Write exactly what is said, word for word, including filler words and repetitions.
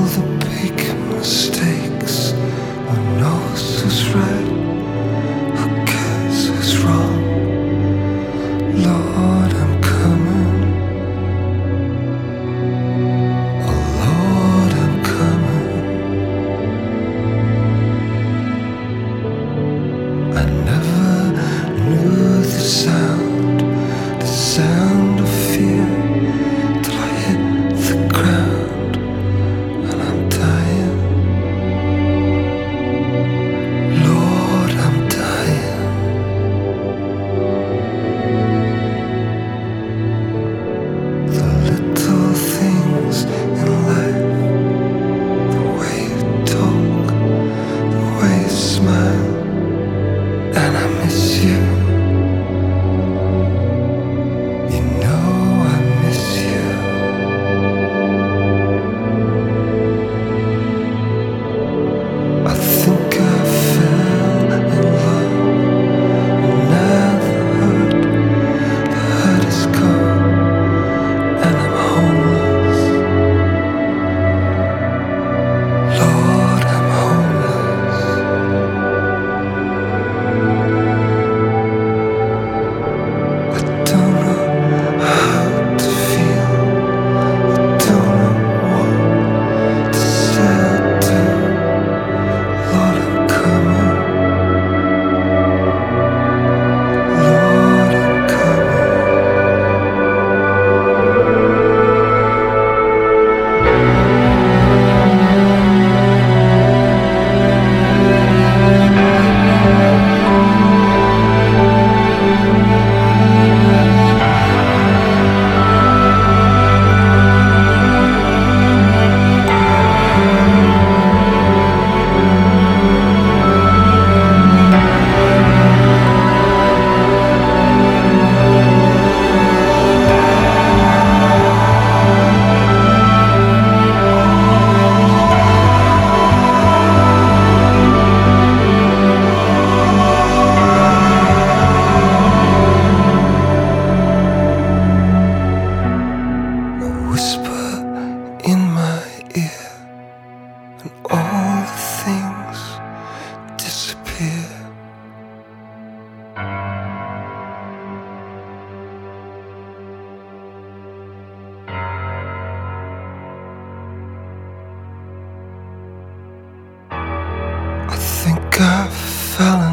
the big mistakes. Who knows who's right? Who cares who's wrong? Lord, I'm coming. Oh Lord, I'm coming. I never knew the sound, the sound of fear, till I hit the ground and I'm dying. Lord, I'm dying. The little things in life, the way you talk, the way you smile, and I miss you. You know I miss you. I think I fell in love, and now the hurt, the hurt is gone, and I'm homeless. Lord, I'm homeless. I don't know how to feel. I don't know what to say or do. Lord, I'm coming. Lord, I'm coming. A whisper in my ear, and all the things disappear. I think I fell in